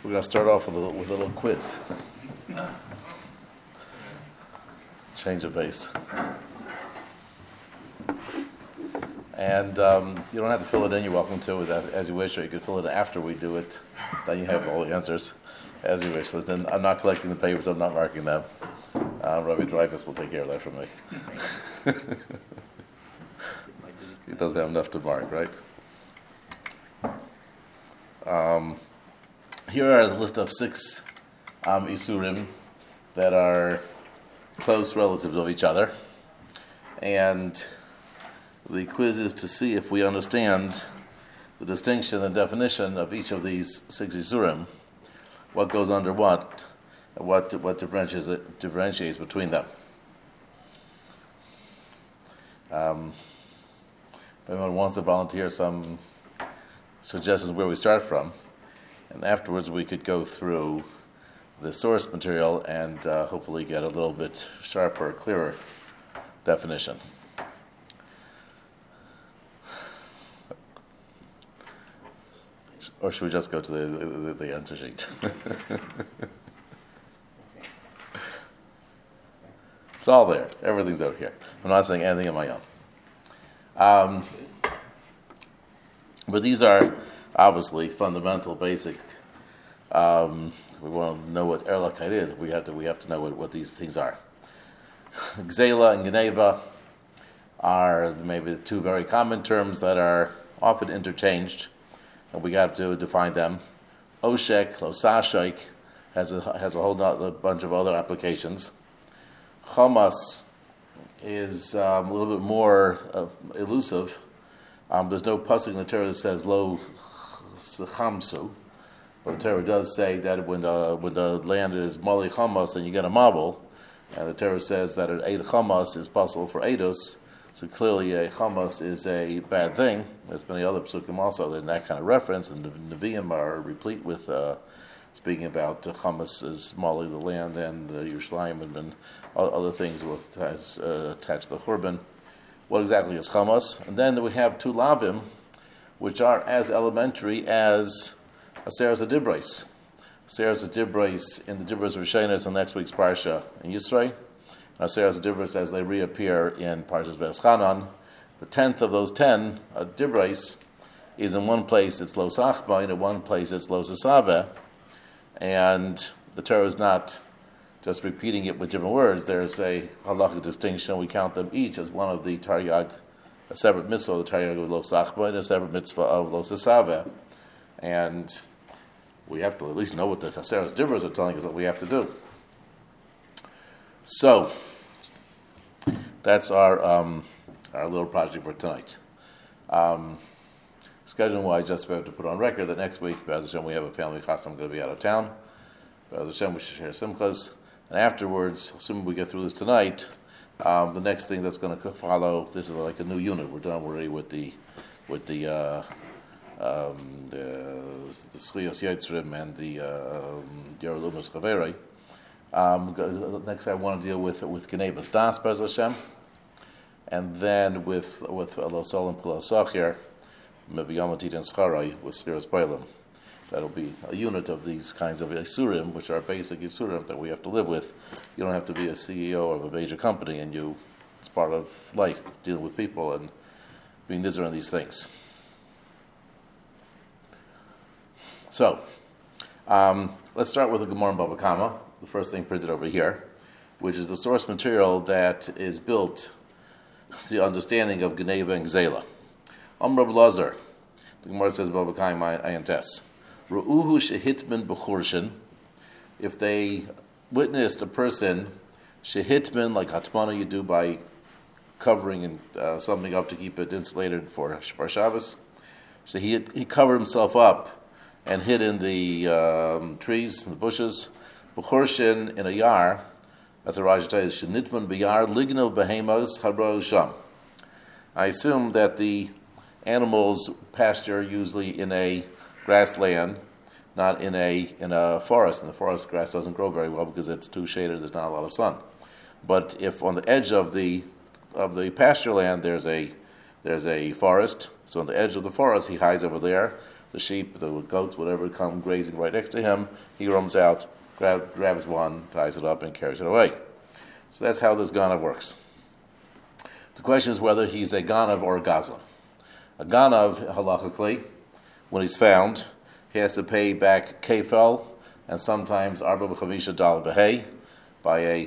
We're going to start off with a little quiz. Change of base. And you don't have to fill it in. You're welcome to as you wish, or you could fill it in after we do it. Then you have all the answers as you wish. Listen, I'm not collecting the papers. I'm not marking them. Rabbi Dreyfus will take care of that for me. He doesn't have enough to mark, right? Here are a list of 6 Isurim that are close relatives of each other. And the quiz is to see if we understand the distinction and definition of each of these 6 Isurim. What goes under what differentiates between them. If anyone wants to volunteer some suggestions where we start from, and afterwards we could go through the source material and hopefully get a little bit sharper, clearer definition. Or should we just go to the answer sheet? It's all there. Everything's out here. I'm not saying anything on my own. But these are obviously fundamental, basic. We want to know what Erlachite is. We have to know what these things are. Gzela and Geneva are maybe the 2 very common terms that are often interchanged, and we got to define them. Oshek, Losashik has a whole bunch of other applications. Chamas is a little bit more elusive. There's no pasuk in the Torah that says lo chamsu, but the Torah does say that when the land is mali chamas, then you get a mabul, and the Torah says that an eid chamas is possible for eidos. So clearly, a chamas is a bad thing. There's many other psukim also in that kind of reference, and the Nevi'im are replete with speaking about chamas as mali the land and Yerushalayim and other things attached to the Churban. What exactly is chamas? And then we have 2 lavim, which are as elementary as Aseres HaDibros. Aseres HaDibros in the Dibros Rishonos in next week's Parsha in Yisrei. And Aseres HaDibros as they reappear in Parshas V'eschanan. The 10th of those 10 Dibros is in one place it's Lo Sachba, and in one place it's Lo Sasave. And the Torah is not just repeating it with different words. There's a halachic distinction. We count them each as one of the Taryag, a separate mitzvah of the Taryag of Lo Sachba and a separate mitzvah of Lo Sasave. And we have to at least know what the Aseres HaDibros are telling us what we have to do. So, that's our little project for tonight. Scheduling-wise, just about to put on record that next week, Be'ez Hashem, we have a family chasam. I'm going to be out of town. Be'ez Hashem, we should share simchas. And afterwards, assuming we get through this tonight, the next thing that's going to follow, this is like a new unit. We're done already with the Schlios Yitzrim and the Yerul Umas Chaverei. Next, I want to deal with Genevas Das, Be'ez Hashem, and then with Lo Sol and Pula Sachir, maybe Yamatit and Scharai with Schiras Bailam. That'll be a unit of these kinds of Isurim, which are basic Isurim that we have to live with. You don't have to be a CEO of a major company, and it's part of life, dealing with people and being nizar in these things. So, let's start with the Gemara in Bava Kama, the first thing printed over here, which is the source material that is built the understanding of Geneva and Gzela. Reb Lazar, the Gemara says Bava Kama Ayin Tes. Ru'uhu shehitman b'churshin, if they witnessed a person shehitman, like hatmana you do by covering something up to keep it insulated for Shabbos. So he covered himself up and hid in the trees and the bushes. B'churshin in a yar, that's what Rashi says, shenitman b'yar lignov behemos habro sham. I assume that the animals pasture usually in a grassland, not in a forest. In the forest, grass doesn't grow very well because it's too shaded. There's not a lot of sun. But if on the edge of the pasture land there's a forest, so on the edge of the forest he hides over there the sheep, the goats, whatever, come grazing right next to him. He runs out, grabs one, ties it up, and carries it away. So that's how this ganav works. The question is whether he's a ganav or a gazlan. A ganav, halachically, when he's found, he has to pay back kefel and sometimes arba b'chamisha dal b'hei by a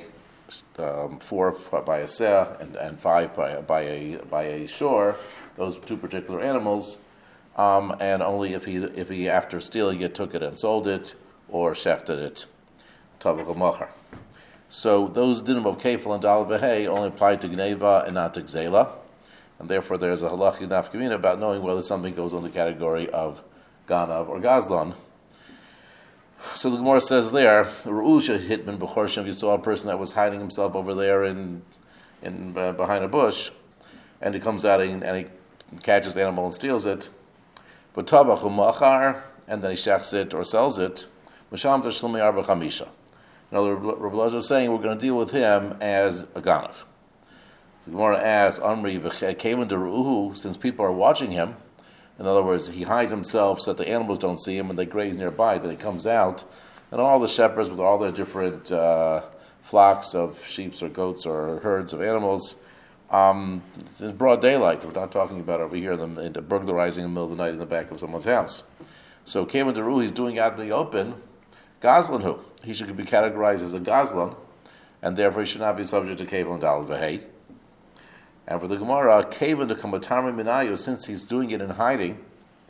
4 by a seh and 5 by a shore. Those two particular animals, and only if he after stealing it took it and sold it or shechted it, tabach u'machar. So those dinim of kefil and dal v'hei only apply to gneva and not to gzela, and therefore there's a halachic nafkamina about knowing whether something goes on the category of ganav or gazlan. So the Gemara says there, Ru'usha hitman b'chorshem. You saw a person that was hiding himself over there in behind a bush, and he comes out and he catches the animal and steals it. But tabach u'machar, and then he shechs it or sells it. Misham tashlumi arba chamisha. In other words, Rabbi Elazar is saying we're going to deal with him as a ganav. The Gemara asks, Amri v'chekevan deruhu, since people are watching him. In other words, he hides himself so that the animals don't see him and they graze nearby. Then he comes out, and all the shepherds with all their different flocks of sheep or goats or herds of animals, it's in broad daylight. We're not talking about over here in the burglarizing in the middle of the night in the back of someone's house. So Kevan Deru, he's doing out in the open, Gazlan who? He should be categorized as a Gazlan, and therefore he should not be subject to Kevan Dal V'hei. And for the Gemara, Kevan to Kamatarmi Minayu, since he's doing it in hiding,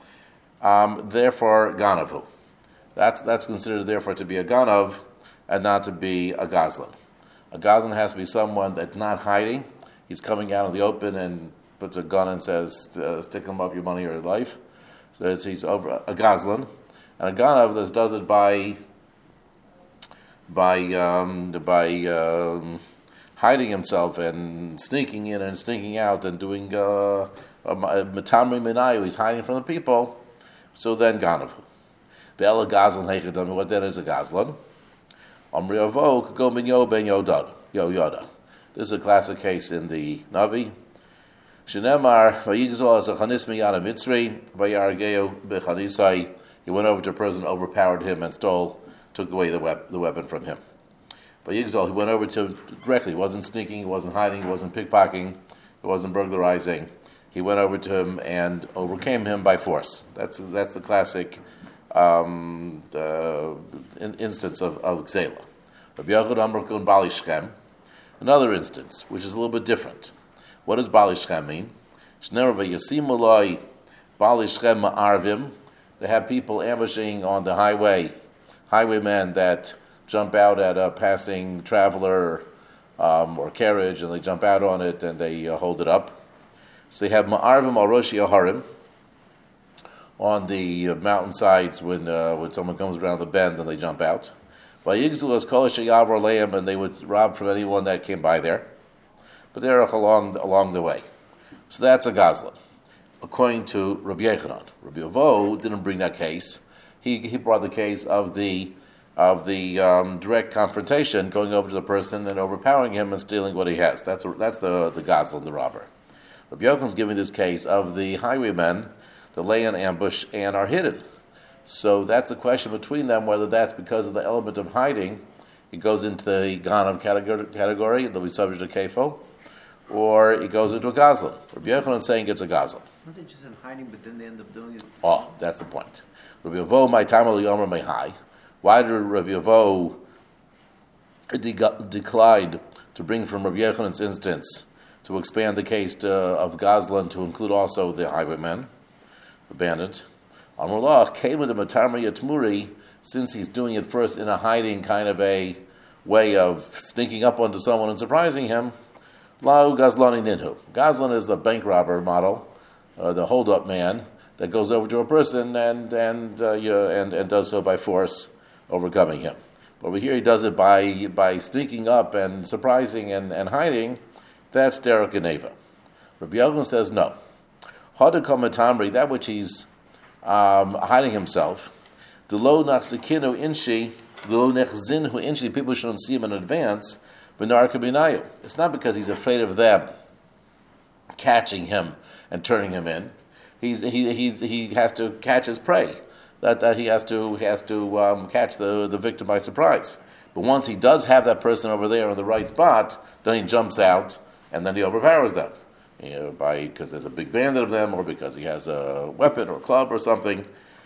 therefore Ganavu. That's considered therefore to be a Ganav and not to be a Gazlan. A Gazlan has to be someone that's not hiding. He's coming out in the open and puts a gun and says, stick him up your money or your life. So he's over a Gazlan. And a Ganav that does it by hiding himself and sneaking in and sneaking out and doing matamri minayu, he's hiding from the people. So then Ganav. Ve'ela Gazlan heichadam. What then is a Gazlan? Amri avo k'go min yo ben yoda. This is a classic case in the Navi. Shenemar vayigzol as a chanis miyana mitzri vayargeu bechanisai. He went over to a person, overpowered him, and took away the weapon from him. Vayigzol, he went over to him directly. He wasn't sneaking, he wasn't hiding, he wasn't pickpocketing, he wasn't burglarizing. He went over to him and overcame him by force. That's the classic instance of Gzela. Rabbi Yochid Amar Kun Bali Shchem. Another instance, which is a little bit different. What does Bali Shchem mean? Shner v'yasimuloi Bali Shchem ma'arvim. They have people ambushing on the highwaymen that jump out at a passing traveler or carriage, and they jump out on it and they hold it up. So they have ma'arvim al roshi aharim on the mountainsides when someone comes around the bend and they jump out. And they would rob from anyone that came by there. But they're along the way. So that's a Gazlan, according to Rabbi Yechanan. Rabbi Avo didn't bring that case. He brought the case of the direct confrontation, going over to the person and overpowering him and stealing what he has. That's the Gazlan, the robber. Rabbi Yochanan's giving this case of the highwaymen that lay in ambush and are hidden. So that's the question between them, whether that's because of the element of hiding, it goes into the Ganav category, they'll be subject to Kefo, or it goes into a Gazlan. Rabbi Yochanan is saying it's a Gazlan. Aren't they just in hiding, but then they end up doing it? Oh, that's the point. Rabbi Avo, my time of Yomer may high. Why did Rabbi Avo decline to bring from Rabbi Yochanan's instance to expand the case of Gazlan to include also the highwaymen, the bandit? Amrullah came with the matarma yatmuri, since he's doing it first in a hiding kind of a way of sneaking up onto someone and surprising him. Lau Gazlani ninhu. Gazlan is the bank robber model, the hold-up man that goes over to a person and does so by force, overcoming him. But over here he does it by sneaking up and surprising and hiding. That's derek geneva. Rabbi Yochanan says no. Hadakam matamri, that which he's hiding himself. Delo nachzikinu inshi, delo nechzinhu inshi. People shouldn't see him in advance. B'narka b'nayu. It's not because he's afraid of them catching him and turning him in. he has to catch his prey. That he has to catch the victim by surprise. But once he does have that person over there in the right spot, then he jumps out and then he overpowers them, because there's a big bandit of them, or because he has a weapon or a club or something.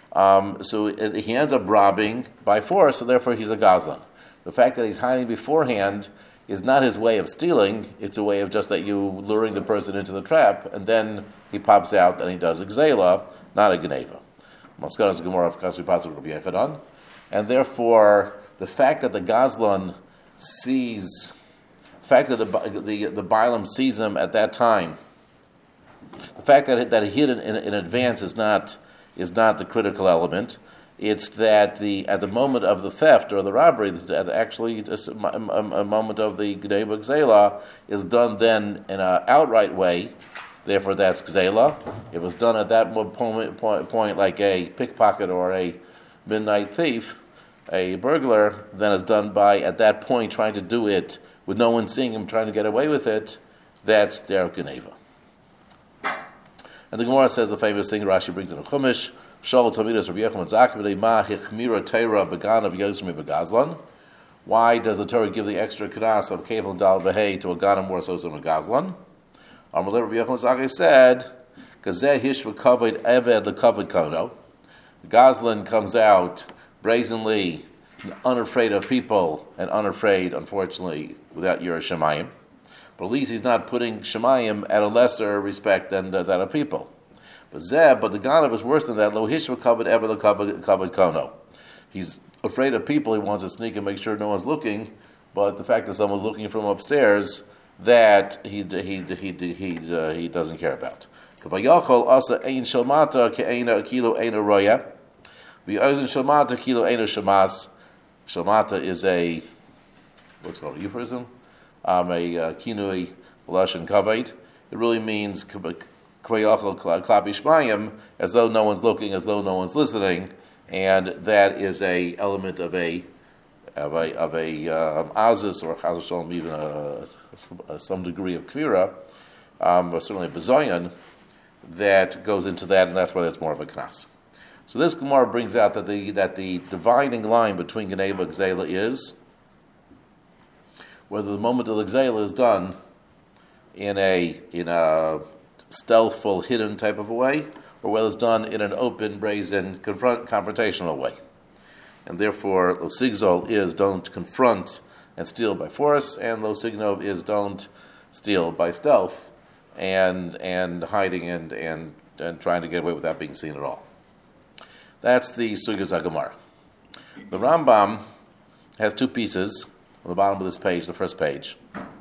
He ends up robbing by force, so therefore he's a gazlan. The fact that he's hiding beforehand is not his way of stealing. It's a way of just that you luring the person into the trap, and then he pops out and he does a gzela, not a geneva. Maskanas Gemara of Kasri Pasuk Rabbi Yechanan, and therefore the fact that the gazlan sees, the fact that the Balaam sees him at that time, the fact that he hid in advance is not the critical element. It's that at the moment of the theft or the robbery, actually a moment of the Gneva Gzela is done then in an outright way. Therefore, that's Gzela. It was done at that point like a pickpocket or a midnight thief, a burglar, then it's done by, at that point, trying to do it with no one seeing him, trying to get away with it. That's der Gneva. And the Gemara says the famous thing Rashi brings in a Chumash, Shol Talmidas Rabbi Yochanan Zakh Ma Hichmira Teira Began of Yosmi Begazlan. Why does the Torah give the extra knas of Kevel Dal Behei to a Gana more so than a Gazlan? Amalei Rabbi Yochanan Zakh said, Gazeh Hishva Kavod Eved the Kavod Kono. Gazlan comes out brazenly, unafraid of people, and unafraid, unfortunately, without Yiras Shamayim. But at least he's not putting Shemayim at a lesser respect than that of people. But the Ganav is worse than that. Lo hishva kavod ever the kavod kono. He's afraid of people. He wants to sneak and make sure no one's looking. But the fact that someone's looking from upstairs, that he doesn't care about. Kavayachol asa ein shalmata ke'ena kilo ena roya. V'ozen shalmata kilo ena shamas. Shalmata is a what's called a euphemism. A kinui lashon kavod. It really means kvayachol klapi shmayim, as though no one's looking, as though no one's listening, and that is a element of a azus or chas v'shalom, even some degree of kvira, or certainly a bezoyan that goes into that, and that's why that's more of a knas. So this Gemara brings out that the dividing line between Geneva and Gzela is whether the moment of the Gzela is done in a stealthful, hidden type of a way, or whether it's done in an open, brazen, confrontational way. And therefore, lo sigzol is don't confront and steal by force, and lo signov is don't steal by stealth and hiding and trying to get away without being seen at all. That's the Sugyas HaGemara. The Rambam has two pieces on the bottom of this page, the first page,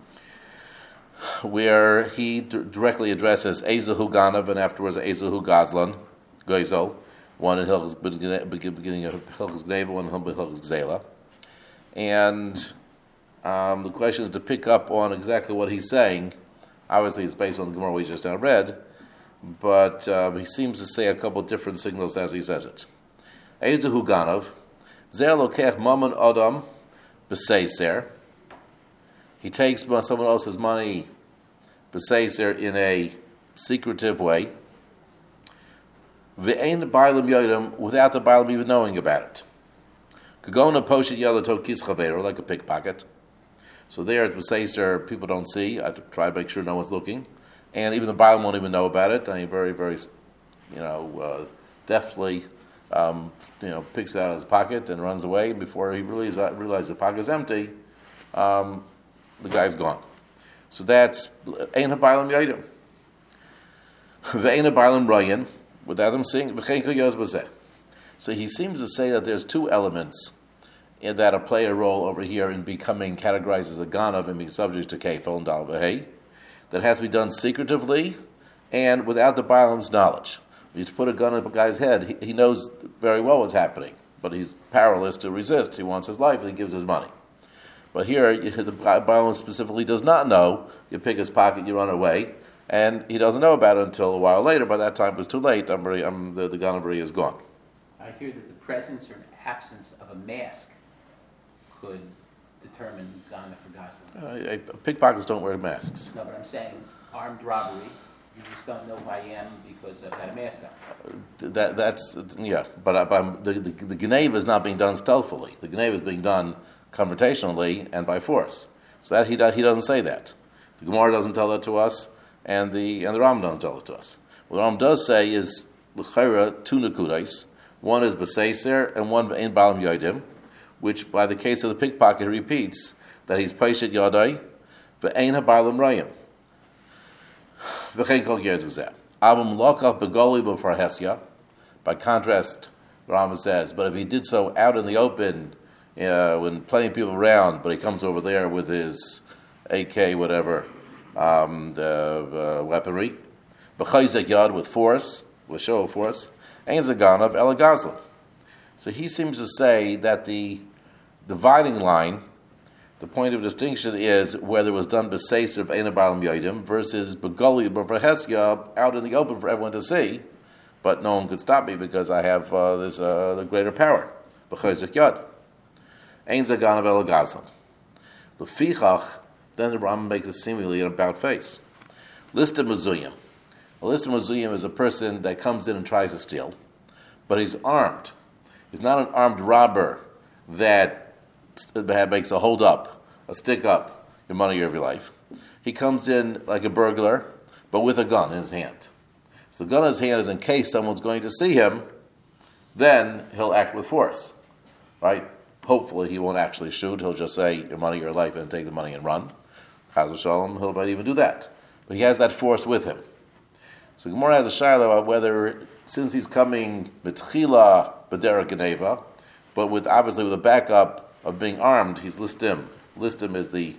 where he directly addresses Ezehu Ganav and afterwards Ezehu Gazlan, Goizel, one in Hilchos beginning of Hilchos Gneva, one in Hilchos Gzela. And the question is to pick up on exactly what he's saying. Obviously, it's based on the Gemara we just now read, but he seems to say a couple different signals as he says it. Ezehu Ganav, Zeh lokech mammon adam b'seiser. He takes someone else's money, b'seiser, in a secretive way. Ve'ein ba'alim yodem, without the ba'alim even knowing about it. Kagona poshet yalatot kis chaveiro, like a pickpocket. So there at b'seiser, people don't see. I try to make sure no one's looking, and even the ba'alim won't even know about it. And he very, very, deftly, picks it out of his pocket and runs away. Before he realizes the pocket is empty, the guy's gone. So that's ein habaylam yodim. Ve'ein habaylam royan, without him seeing. So he seems to say that there's two elements in that play a role over here in becoming categorized as a ganav and being subject to kefil and dal v'hei, that has to be done secretively and without the baalam's knowledge. You just put a gun up a guy's head, he knows very well what's happening, but he's powerless to resist. He wants his life and he gives his money. But here, the baalam specifically does not know. You pick his pocket, you run away, and he doesn't know about it until a while later. By that time, it was too late. The ganabri is gone. I hear that the presence or absence of a mask could determine Ghana for Gosling. Pickpockets don't wear masks. No, but I'm saying armed robbery, You just don't know who I am because I've got a mask on. That's yeah, but the Geneva is not being done stealthily. The Geneva is being done confrontationally and by force. So that he doesn't say that. The Gemara doesn't tell that to us, and the Rambam doesn't tell it to us. What the Rambam does say is l'chayra two nekudas. One is b'seiser and one in balam yodim, which by the case of the pickpocket repeats that he's paishet yadai ve'ein habalam rayim v'chein kol years was that. Avum lokach begoli b'far hesya. By contrast, the Rambam says, but if he did so out in the open, when plenty of people around, but he comes over there with his AK, whatever, the weaponry, b'chayzek yad with force, with show of force, ein zaganav elagazlan. So he seems to say that the dividing line, the point of distinction is whether it was done b'seis of ein balam yodim versus begoli b'vahesya out in the open for everyone to see, but no one could stop me because I have this the greater power. B'chayzek yad. Ein zaganav elagazlan. L'fichach. Then the Rambam makes it seemingly an about face. Listed mezuyim. A listed mezuyim is a person that comes in and tries to steal, but he's armed. He's not an armed robber that makes a hold up, a stick up, your money of your life. He comes in like a burglar, but with a gun in his hand. So the gun in his hand is in case someone's going to see him, then he'll act with force, right? Hopefully he won't actually shoot. He'll just say, your money, your life, and take the money and run. Chaz v'shalom, he'll not even do that. But he has that force with him. So Gemara has a shayla about whether, since he's coming mitchila b'derek geneva, but with obviously with a backup of being armed, he's listim. Listim is the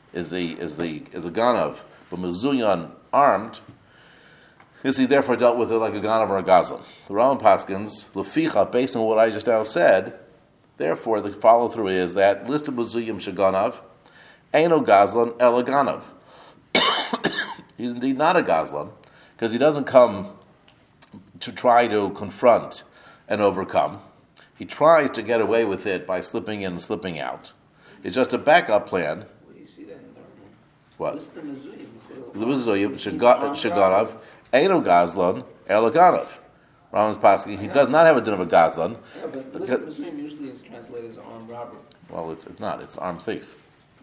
ganav, but mezuyan armed. Is he therefore dealt with it like a ganav or a gazlan? The Rambam paskins leficha, based on what I just now said. Therefore, the follow through is that listim mezuyim shaganav. Eino gazlan ela ganav. He's indeed not a gazlan, because he doesn't come to try to confront and overcome. He tries to get away with it by slipping in and slipping out. It's just a backup plan. Where do you see that in the Bible? What? List the mezuyim. The mezuyim shaganav eino gazlan ela ganav. Rambam's pasuk, he does not have a din of a gazlan. Yeah, but list the mezuyim usually is translated as armed robbery. Well, it's not. It's an armed thief.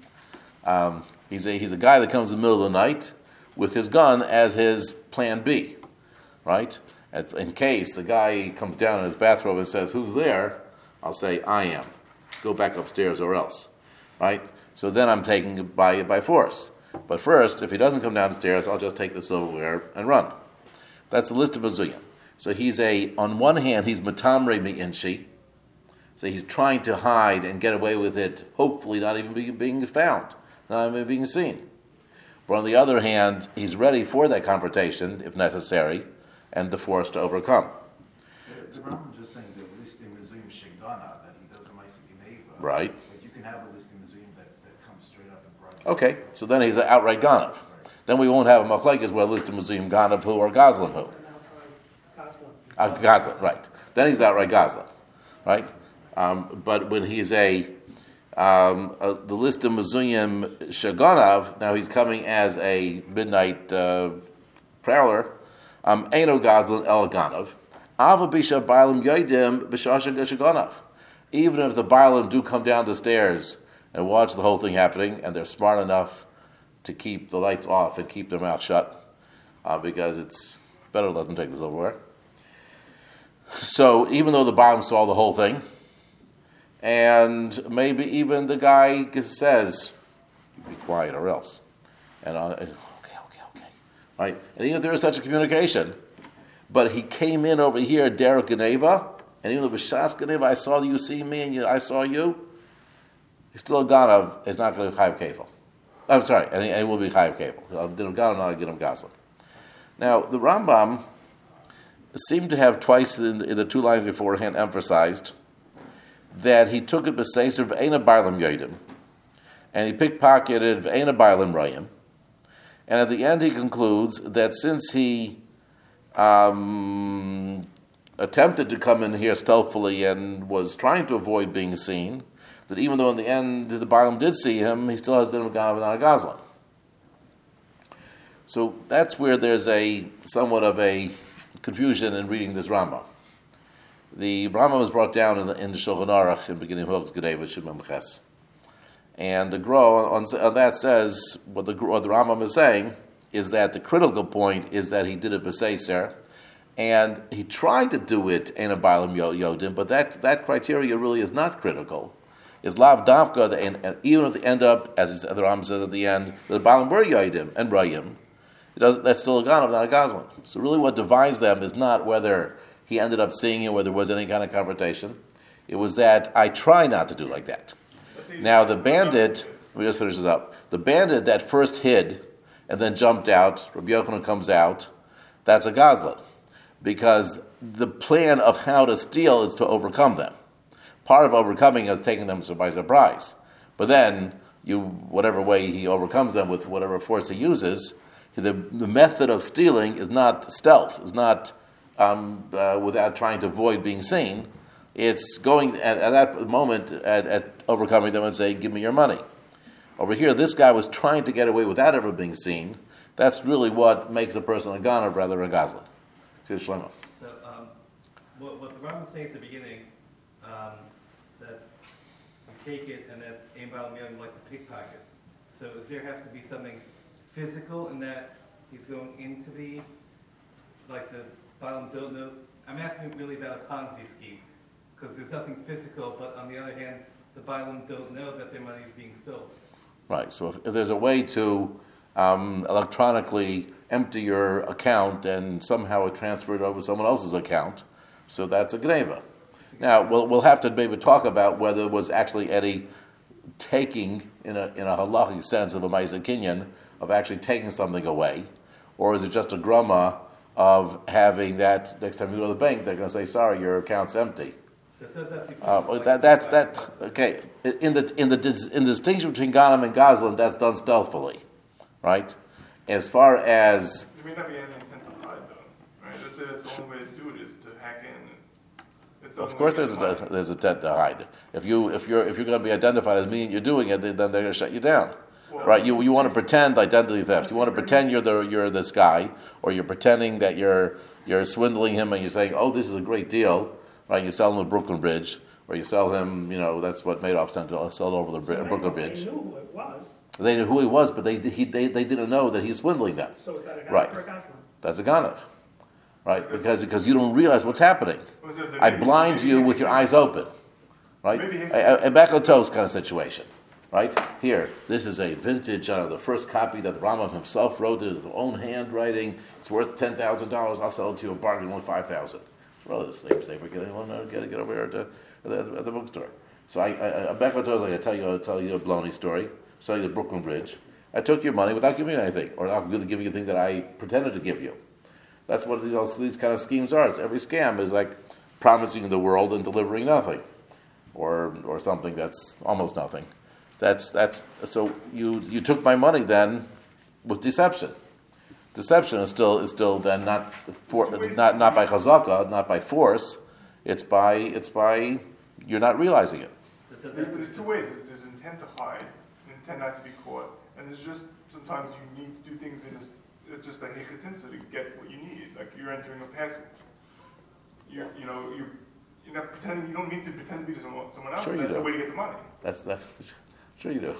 He's a guy that comes in the middle of the night with his gun as his plan B, right? In case the guy comes down in his bathrobe and says, "Who's there?" I'll say, "I am. Go back upstairs or else," right? So then I'm taking it by force. But first, if he doesn't come down the stairs, I'll just take the silverware and run. That's the list of mezuyim. So on one hand, he's matamre mi'inshi. So he's trying to hide and get away with it, hopefully not even being found, not even being seen. But on the other hand, he's ready for that confrontation, if necessary, and the force to overcome. The Rambam just saying the listim mezuyim shegana, that he does a ma'aseh geneva. Right. But you can have a listim mezuyim that comes straight up and broad. Okay, so then he's an outright ganav. Then we won't have a machlekes where listim mezuyim ganav who or gazlan who. Gazlan, right. Then he's outright gazlan, right? But when he's the list of mezuyim shaganav, now he's coming as a midnight prowler. Eino gazlan el ganav. Ava bisha bailam yodim b'shasha shaganav. Even if the bailam do come down the stairs and watch the whole thing happening, and they're smart enough to keep the lights off and keep their mouth shut, because it's better to let them take the silverware. So even though the bailam saw the whole thing, and maybe even the guy says, "Be quiet or else," and okay, right? And even if there is such a communication, but he came in over here, Derek Geneva, and even though B'shas Geneva, I saw you see me and I saw you, he's still a ganav. Is not going to be chayav kefil. I'm sorry, and he will be chayav kefil. Didn't ganav, not get him gazlan. Now the Rambam seemed to have twice in the two lines beforehand emphasized that he took it b'seiser v'eina barlam yodim, and he pickpocketed v'eina barlam rayim, and at the end he concludes that since he attempted to come in here stealthily and was trying to avoid being seen, that even though in the end the barlam did see him, he still has din of ganav and not a gazlan. So that's where there's a somewhat of a confusion in reading this Rambam. The Rambam was brought down in the Shulchan Aruch in the beginning of Hilchos Gedeva Shimon Ches. And the Gra on that says, what the Rambam is saying is that the critical point is that he did it b'seiser, and he tried to do it in a Bailam Yodim, but that criteria really is not critical. It's Lav Davka, and even if they end up, as the Rambam says at the end, the Bailam were Yodim and Rayim, that's still a Ganav, not a Gazlan. So really what divides them is not whether he ended up seeing it, whether there was any kind of confrontation. It was that I try not to do like that. Now the bandit, let me just finish this up. The bandit that first hid and then jumped out, Rabbi Yochanan comes out, that's a Gazlan. Because the plan of how to steal is to overcome them. Part of overcoming is taking them by surprise. But then, whatever way he overcomes them with whatever force he uses, the method of stealing is not stealth, is not without trying to avoid being seen. It's going at that moment at overcoming them and saying, give me your money. Over here, this guy was trying to get away without ever being seen. That's really what makes a person a ganav rather than a gazlan. See Shlomo. So, what the Rambam is saying at the beginning, that you take it and that Ein Baal Miyam like the pickpocket. So, does there have to be something physical in that he's going into the Balaam don't know? I'm asking really about a Ponzi scheme, because there's nothing physical, but on the other hand, the Balaam don't know that their money is being stolen. Right, so if there's a way to electronically empty your account and somehow it transferred over someone else's account, so that's a gneva. Now, we'll have to maybe talk about whether it was actually any taking in a halachic sense of a ma'aser kinyan, of actually taking something away, or is it just a grama of having that next time you go to the bank, they're going to say, sorry, your account's empty. So it does have to be That's okay. In the distinction between Ganem and Gazlan, that's done stealthily, right? As far as there may not be any intent to hide, though, right? Let's say that's the only way to do it is to hack in. It's the of only course way there's a intent to hide. If you're going to be identified as me and you're doing it, then they're going to shut you down. Well, Right, you want to pretend identity theft. You want to pretend you're this guy, or you're pretending that you're swindling him, and you're saying, "Oh, this is a great deal." Right, you sell him the Brooklyn Bridge, or you sell him, that's what Madoff sold over the Brooklyn Bridge. They knew who it was, They knew who he was, but they didn't know that he's swindling them. so is that a guy Right. for a Gosling? That's a ganav, right? Because you don't realize what's happening. Was it the- I blind you with your eyes open, right? Maybe he- A Beckel toast kind of situation, right? Here, this is a vintage, the first copy that the Rambam himself wrote in his own handwriting. It's worth $10,000. I'll sell it to you a bargain, only $5,000. Well, it's safe for getting one. Get over here at the bookstore. So a Beckel toast, I tell you a baloney story. Sell you the Brooklyn Bridge. I took your money without giving you anything, or not really giving you the thing that I pretended to give you. That's what these kind of schemes are. Every scam is like promising the world and delivering nothing, or something that's almost nothing. That's so you took my money then with deception. Deception is still then not by chazaka, not by force. It's by you're not realizing it. There's two ways. There's intent to hide, and intent not to be caught, and there's just sometimes you need to do things in it's just a hechetinsa to get what you need. Like you're entering a passage. You're not pretending. You don't need to pretend to be someone else. Sure you That's do. the way to get the money. That's sure you do.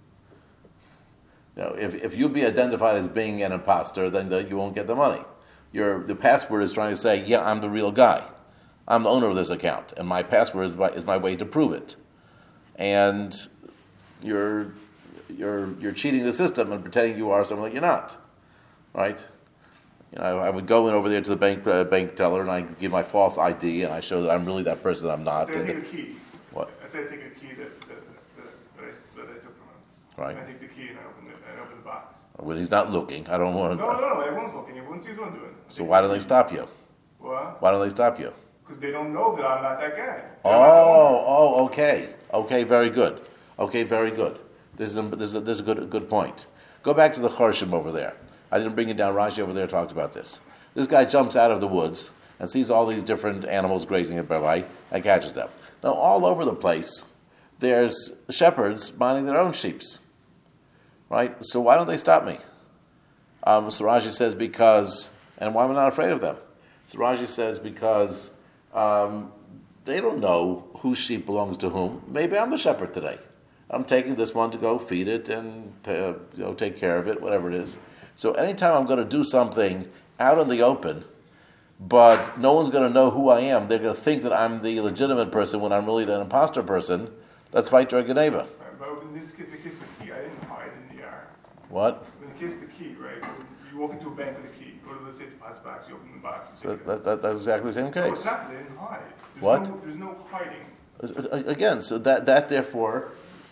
If you be identified as being an imposter, then you won't get the money. The password is trying to say, yeah, I'm the real guy. I'm the owner of this account, and my password is my way to prove it. And you're cheating the system and pretending you are someone that you're not, right? I would go in over there to the bank teller, and I give my false ID, and I show that I'm really that person that I'm not. Say I take a key. What? I'd say I take a key that I took from him. Right. And I take the key and I open the box. When he's not looking, I don't want to. No, everyone's looking. Everyone sees what I'm doing. So why don't they stop you? What? Why don't they stop you? Because they don't know that I'm not that guy. They're not the owner. Okay. Okay, very good. Okay, very good. This is a good point. Go back to the Chorshim over there. I didn't bring it down. Rashi over there talks about this. This guy jumps out of the woods and sees all these different animals grazing nearby and catches them. Now, all over the place, there's shepherds minding their own sheep. Right? So why don't they stop me? So Rashi says because, and why am I not afraid of them? So Rashi says because they don't know whose sheep belongs to whom. Maybe I'm the shepherd today. I'm taking this one to go feed it and to, take care of it, whatever it is. So anytime I'm going to do something out in the open, but no one's going to know who I am, they're going to think that I'm the legitimate person when I'm really an imposter person. Let's fight Drag Geneva. Right, but in this case, the case of the key, I didn't hide in the yard. What? In the case of the key, right, you walk into a bank with a key, go to the safe deposit box, you open the box. You So take it. that's exactly the same No, case. it's not, they didn't hide. There's What? There's no hiding. Again, so that therefore,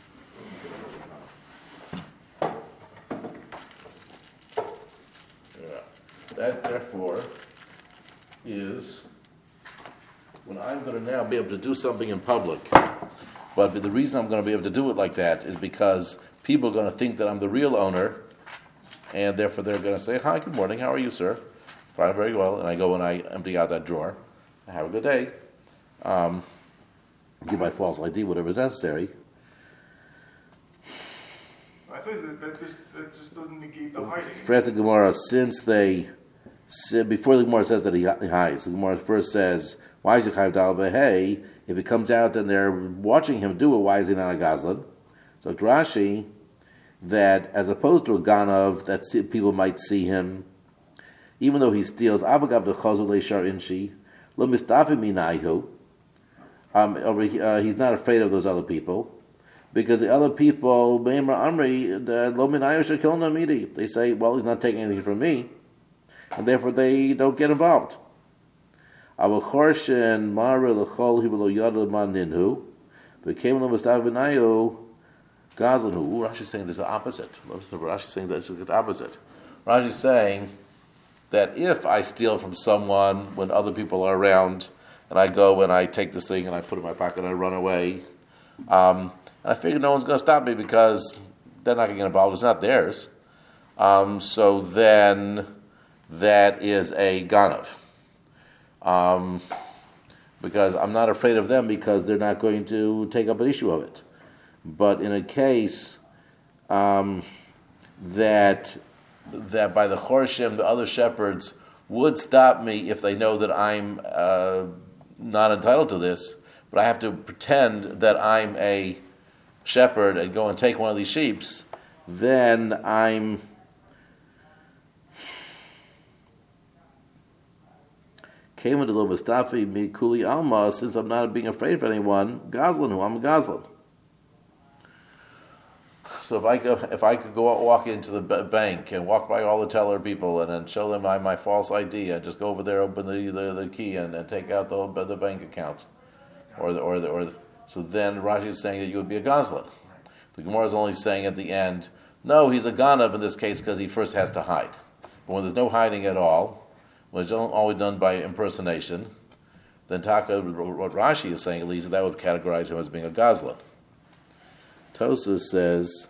that therefore is when I'm going to now be able to do something in public. But the reason I'm going to be able to do it like that is because people are going to think that I'm the real owner, and therefore they're going to say, "Hi, good morning, how are you, sir?" Fine, very well. And I go and I empty out that drawer. Have a good day. Give my false ID, whatever is necessary. I think that just doesn't negate the hiding. Fret the Gemara, before the Gemara says that he hides, the Gemara first says, why is he chayav dal v'hei? If it comes out and they're watching him do it, why is he not a gazlan? So it's Rashi, that as opposed to a ganav, that people might see him, even though he steals, avagav dechazul leishar inshi, lo mistafi minayhu, he's not afraid of those other people, because the other people, they say, well, he's not taking anything from me, and therefore they don't get involved. Rashi is saying there's the opposite. Rashi is saying that's the opposite. Rashi is saying that if I steal from someone when other people are around, and I go and I take this thing and I put it in my pocket and I run away, and I figure no one's going to stop me because they're not going to get involved. It's not theirs. So then that is a ganav. Because I'm not afraid of them because they're not going to take up an issue of it. But in a case that by the chorshim, the other shepherds would stop me if they know that I'm not entitled to this, but I have to pretend that I'm a shepherd and go and take one of these sheeps, then I'm came with a little Mustafi mi kuli alma, since I'm not being afraid of anyone, Gazlan, who I'm a Gazlan. So if I could go walk into the bank and walk by all the teller people and then show them my false ID and just go over there, open the key and take out the bank account, so then Rashi is saying that you would be a Gazlan. The Gemara is only saying at the end, no, he's a Ganav in this case because he first has to hide. But when there's no hiding at all, when it's always done by impersonation, then what Rashi is saying at least, that would categorize him as being a Gazlan. Tosfos says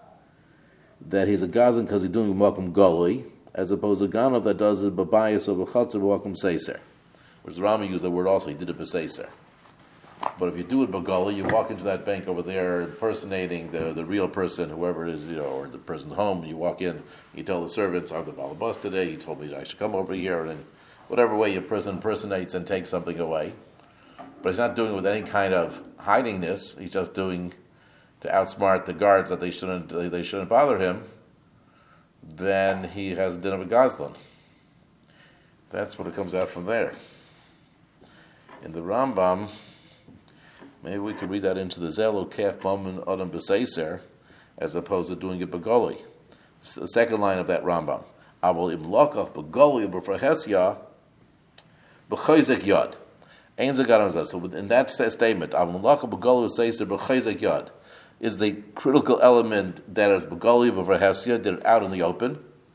that he's a Gazlan because he's doing Makom Goli, as opposed to Ganav that does it Babayas or B'chatzah Makom Seiser. Whereas Rami used the word also, he did it B'Seiser. But if you do it B'Goli, you walk into that bank over there impersonating the real person, whoever it is, or the person's home, you walk in, you tell the servants, I'm the Balabas today, he told me that I should come over here, and in whatever way your person impersonates and takes something away. But he's not doing it with any kind of hidingness, he's just doing to outsmart the guards that they shouldn't bother him, then he has din of a Gazlan. That's what it comes out from there. In the Rambam, maybe we could read that into the Zelo Kef Bam and Adam B'Seiser, as opposed to doing it B'Goli. The second line of that Rambam. Avol im lokach B'Goli B'Frahesya B'Chayzek Yod. Ein Zagaram Zeh. So in that statement, Avol im lokach B'Goli B'Seiser B'Chayzek Yod, is the critical element that is B'Goli B'Frahesya, did it out in the open.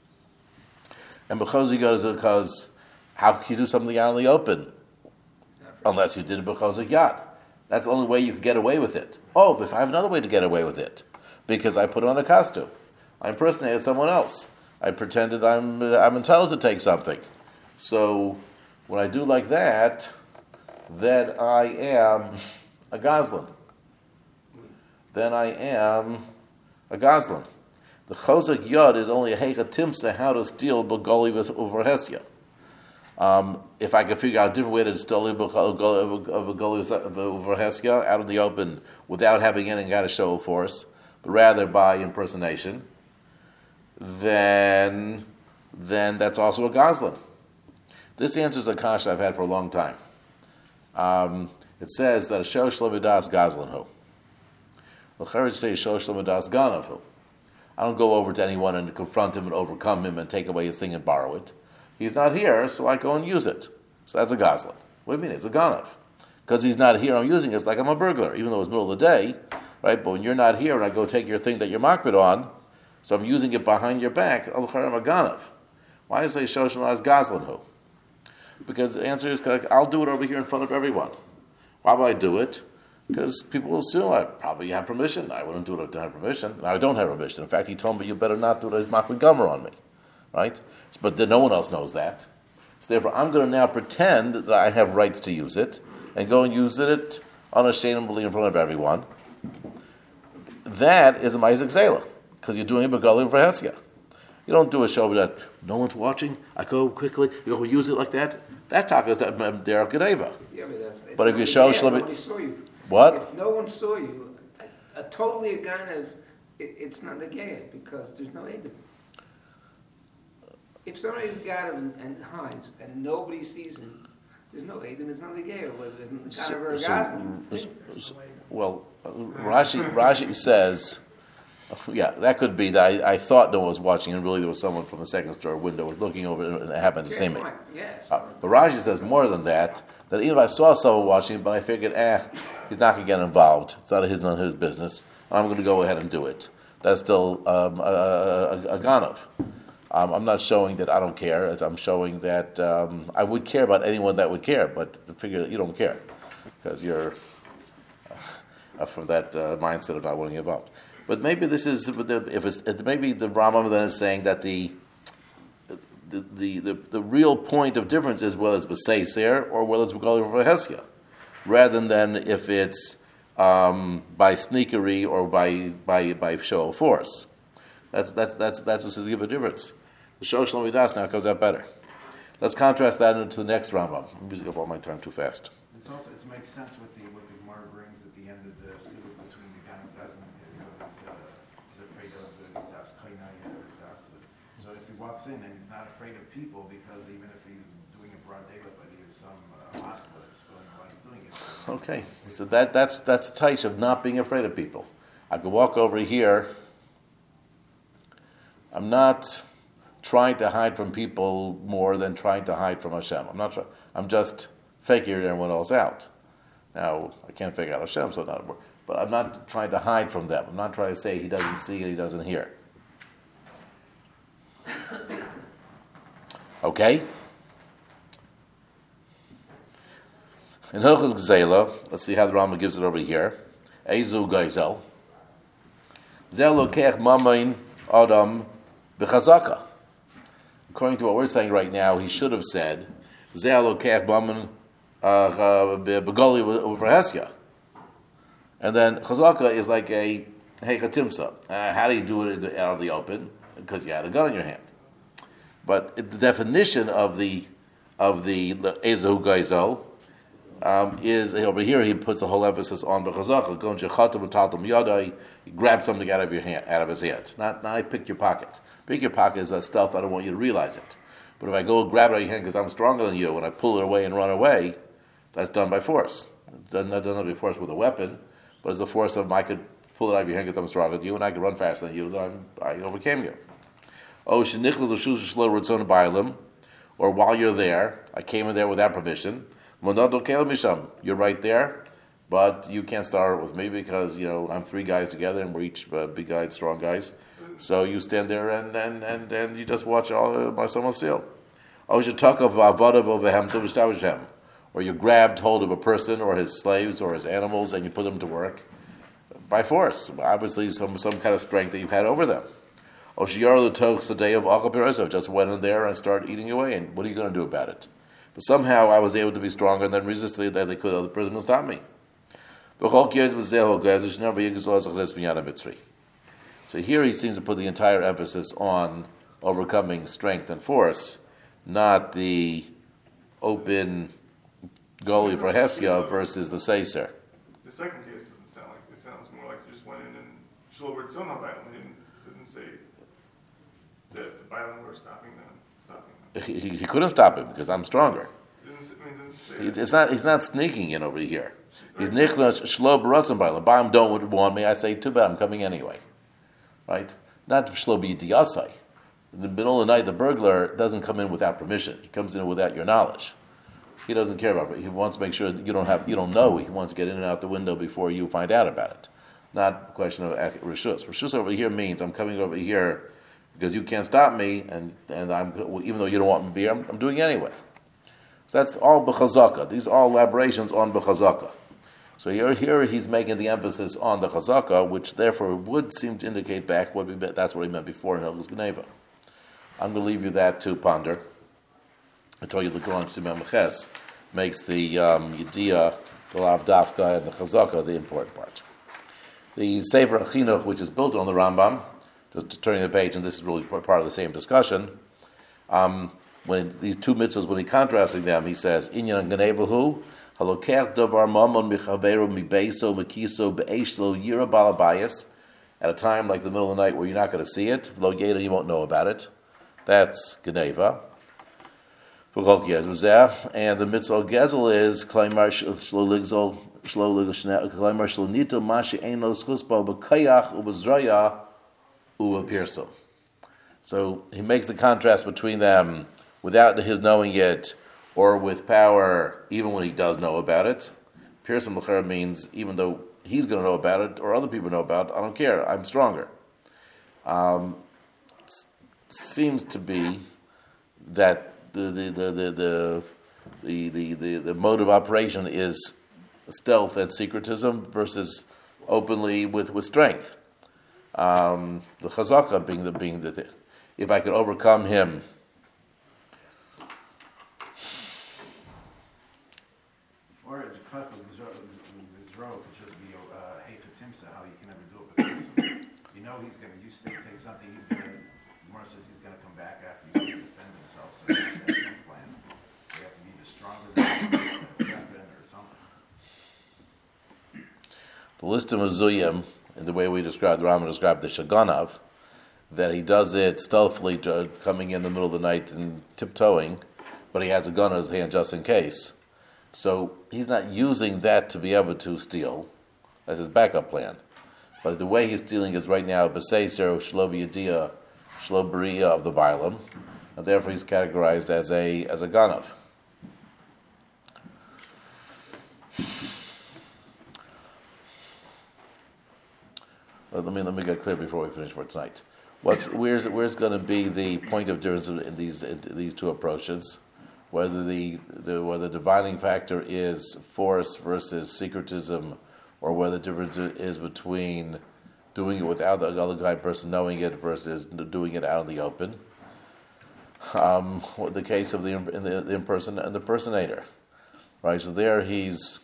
And B'Chayzek Yod is because how can you do something out in the open? Unless you did it B'Chayzek Yod. That's the only way you can get away with it. Oh, but if I have another way to get away with it, because I put on a costume, I impersonated someone else, I pretended I'm entitled to take something. So when I do like that, then I am a Gazlan. Then I am a Gazlan. The chozak yod is only a heicha timsa how to steal begoli over hesya. If I could figure out a different way to steal begoli over hesya out in the open without having any kind of show of force, but rather by impersonation, then that's also a goslin. This answers a kasha I've had for a long time. It says that a shosh lemidas goslin hu. L'cheret says shosh lemidas ganav hu. I don't go over to anyone and confront him and overcome him and take away his thing and borrow it. He's not here, so I go and use it. So that's a goslin. What do you mean? It's a ganav. Because he's not here, I'm using it. It's like I'm a burglar, even though it's middle of the day, right? But when you're not here and I go take your thing that you're makbid on, so I'm using it behind your back, I'm a ganav. Why does it say shosh lemidas goslin hu? Because the answer is, I'll do it over here in front of everyone. Why would I do it? Because people will assume I probably have permission. I wouldn't do it if I didn't have permission. Now I don't have permission. In fact, he told me you better not do it as makbid gomer on me, right? But then no one else knows that. So therefore, I'm going to now pretend that I have rights to use it and go and use it unashamedly in front of everyone. That is a ma'aseh zela, because you're doing it begoli for hesya. You don't do a show that no one's watching. I go quickly. You go use it like that. That talk is that derech gedeva. Yeah, but that's. But if you show nobody saw you. What? If no one saw you, a totally ganav, it's not a gay because there's no edim. If somebody's ganav and hides and nobody sees him, there's no edim. It's not a gay. Whether it's a ganav or a gazlan. Well, Rashi says, yeah, that could be that I thought no one was watching, and really there was someone from the second story window was looking over it, and it happened to see me. Yes. But Rashi says more than that. That even if I saw someone watching, but I figured, he's not going to get involved. It's none of his business. I'm going to go ahead and do it. That's still a ganav. I'm not showing that I don't care. I'm showing that I would care about anyone that would care, but the figure that you don't care because you're from that mindset of not wanting to get involved. But maybe this is maybe the Rambam then is saying that the real point of difference is whether it's b'seiser or whether it's begoli for hesya, rather than if it's by sneakery or by show of force. That's a significant difference. The shosh lemidas now comes out better. Let's contrast that into the next Rambam. I'm using up all my time too fast. It's also, it makes sense what the Gemara brings at the end of the chiluk between the guy who doesn't, he's afraid of the das kainai and the das. So if he walks in and he's not afraid of people, because even if he's doing it broad daylight, but he has some masla that's going while he's doing it. Okay, so that's the touch of not being afraid of people. I could walk over here. I'm not trying to hide from people more than trying to hide from Hashem. I'm just figuring everyone else out. Now I can't figure out Hashem, so not. But I'm not trying to hide from them. I'm not trying to say he doesn't see and he doesn't hear. Okay. In Hilchos Gzeila, let's see how the Rambam gives it over here. Eizu Geizel. Zel lokech mamain adam b'chazaka. According to what we're saying right now, he should have said Zel lokech mamain begoli over hesya. And then chazaka is like a heikatimsa. How do you do it out of the open? Because you had a gun in your hand. But the definition of the Ezehu Geizel is over here. He puts the whole emphasis on b'chazaka. Going shechatam v'taltam yadai. He grabs something out of his hand. Not I pick your pocket. Pick your pocket is a stealth. I don't want you to realize it. But if I go grab it out of your hand because I'm stronger than you, and I pull it away and run away, that's done by force. It's not done by force with a weapon, but it's the force of I could pull it out of your hand because I'm stronger than you, and I could run faster than you. Then I overcame you. Oh, or while you're there, I came in there without permission. You're right there, but you can't start with me because I'm three guys together and we're each big guys, strong guys. So you stand there and you just watch all by someone steal. Oh, you talk of or you grabbed hold of a person or his slaves or his animals and you put them to work by force. Obviously, some kind of strength that you had over them. Just went in there and started eating away, and what are you going to do about it? But somehow I was able to be stronger than resisted that they could. The person will stop me. So here he seems to put the entire emphasis on overcoming strength and force, not the open goalie for Heskia versus the Seiser. The second case doesn't sound like, it sounds more like you just went in and Shlober Tzona Bailam, didn't say that the Bailam were stopping them. He couldn't stop him because I'm stronger. Didn't say He's not sneaking in over here. He's nichnas shlo b'ratzon b'aylam. Ba'am don't want me. I say too bad. I'm coming anyway, right? Not shlo b'yidiyasai. In the middle of the night, the burglar doesn't come in without permission. He comes in without your knowledge. He doesn't care about it. He wants to make sure that you don't know. He wants to get in and out the window before you find out about it. Not a question of rishus. Rishus over here means I'm coming over here because you can't stop me, and I'm even though you don't want me to be here, I'm doing it anyway. So that's all b'chazaka. These are all elaborations on b'chazaka. So here he's making the emphasis on the chazaka, which therefore would seem to indicate back that's what he meant before in Hilchos Geneva. I'm going to leave you that to ponder. I told you the Quran Shemem Meches makes the Yediyah, the Lav Dafka, and the chazaka the important part. The Sefer Chinuch, which is built on the Rambam, just turning the page, and this is really part of the same discussion. When these two mitzvahs, when he contrasting them, he says, "Inyan Genevahu halokech davar mamon michaveru mibeiso mekiso be'esh lo yira balabayas." At a time like the middle of the night where you're not going to see it, lo yeda, you won't know about it. That's Geneva. And the mitzvah gezel is klaimar shlo ligzol shlo ligzol klaimar shlo nito mashi ein lo schusba b'kayach ubezraya u'apirso. So he makes the contrast between them without his knowing it, or with power, even when he does know about it. Pearson L'cher means even though he's going to know about it, or other people know about it, I don't care, I'm stronger. Seems to be that the mode of operation is stealth and secretism versus openly with strength. The chazaka being the thing. If I could overcome him. Or a cut of Israel could just be Hechatimsa, how you can never do it. Because you know take something, Gemara says he's going to come back after you can defend himself, so he has some plan. So you have to be the stronger weapon or something. The list of Mezuyim, in the way we described, the Rambam described the Shaganav, that he does it stealthily, coming in the middle of the night and tiptoeing, but he has a gun in his hand just in case. So he's not using that to be able to steal. That's his backup plan. But the way he's stealing is right now, B'Seiser, Shlo B'Yediyah, Shlo B'Riyah of the Bailam, and therefore he's categorized as a Ganav. Let me get clear before we finish for tonight. Where's going to be the point of difference in these two approaches? Whether the dividing factor is force versus secretism, or whether the difference is between doing it without the other guy person knowing it versus doing it out in the open. The case of the impersonator, right? So there he's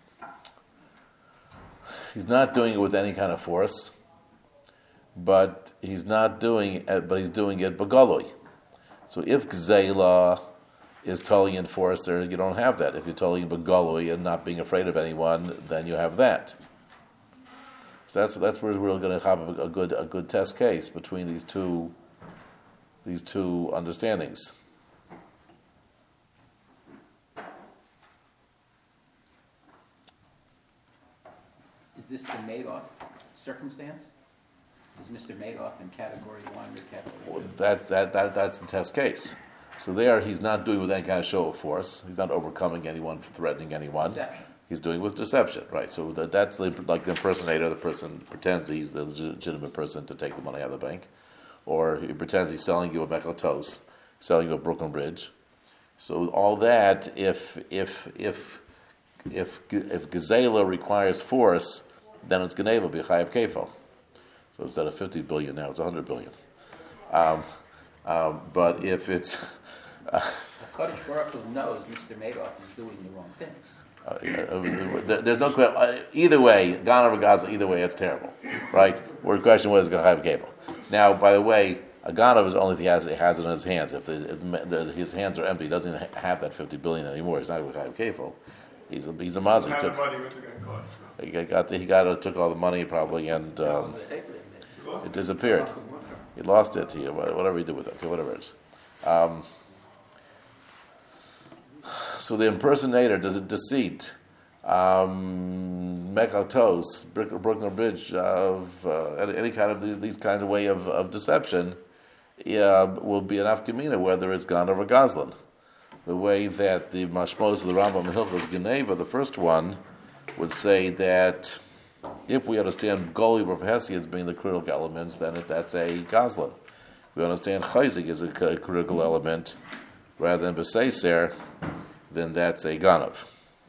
not doing it with any kind of force, but he's doing it begoloi. So if gzeila is totally enforced there, you don't have that. If you're totally begoloi and not being afraid of anyone, then you have that. So that's where we're going to have a good test case between these two understandings. Is this the Madoff circumstance? Is Mr. Madoff in category 1 or category 2? That's the test case. So there, he's not doing it with any kind of show of force. He's not overcoming anyone, threatening anyone. Deception. He's doing it with deception, right? So that's like the impersonator. The person pretends he's the legitimate person to take the money out of the bank, or he pretends he's selling you a Mechel Toast, selling you a Brooklyn Bridge. So all that, if Gezela requires force, then it's Geneva b'chayav kefo. So instead of 50 billion now, it's 100 billion. But if it's Kodesh Baruch Hu knows Mr. Madoff is doing the wrong thing. There's no question. Either way, Ghana or Gaza, either way, it's terrible, right? Word question was going to have cable. Now, by the way, a Ghana is only if he has it in his hands. If his hands are empty, he doesn't have that 50 billion anymore. He's not going to have cable. He's a mazik. Have the Took, money, what's it gonna cost? he took all the money probably, and it disappeared. He lost it to you, whatever he did with it. Okay, whatever it is. So the impersonator does it deceit. Mekaltos, Brooklyn Bridge, of any kind of these kinds of way of deception, will be an afkamina, whether it's Ghana or Goslin. The way that the mashmos of the Rambam Hilchos Geneva, the first one, would say that if we understand Goli Rav as being the critical elements, then that's a Goslin. We understand Chayzik as a critical element rather than Beseser, then that's a Ganav.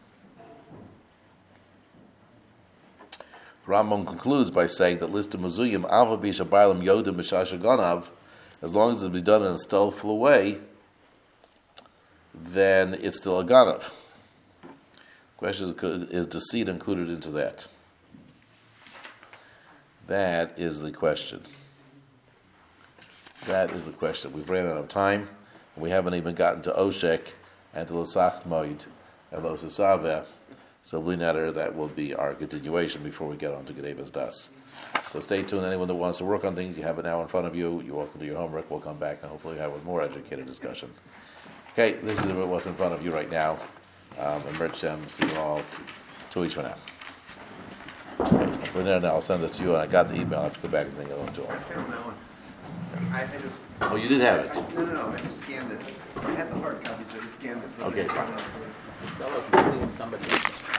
Rambam concludes by saying that list of Mezuyim Avabi Shabarlam Yodim B'Shasha Ganav, as long as it be done in a stealthful way, then it's still a Ganav. Question is deceit included into that? That is the question. That is the question. We've ran out of time, and we haven't even gotten to Oshek and to Losach Moed and Losasaveh. So Blinader, that will be our continuation before we get on to Gedeva's Das. So stay tuned. Anyone that wants to work on things, you have it now in front of you. You're welcome to do your homework. We'll come back and hopefully have a more educated discussion. Okay, this is what's in front of you right now. And Mert Shem, see you all 2 weeks from now. Okay, Blinader, I'll send this to you, and I got the email. I have to go back and think of it to I us. found that one. I just, Oh, you did have it. no, I just scanned it. I had the hard copy, so I just scanned it. Okay. Fellow, somebody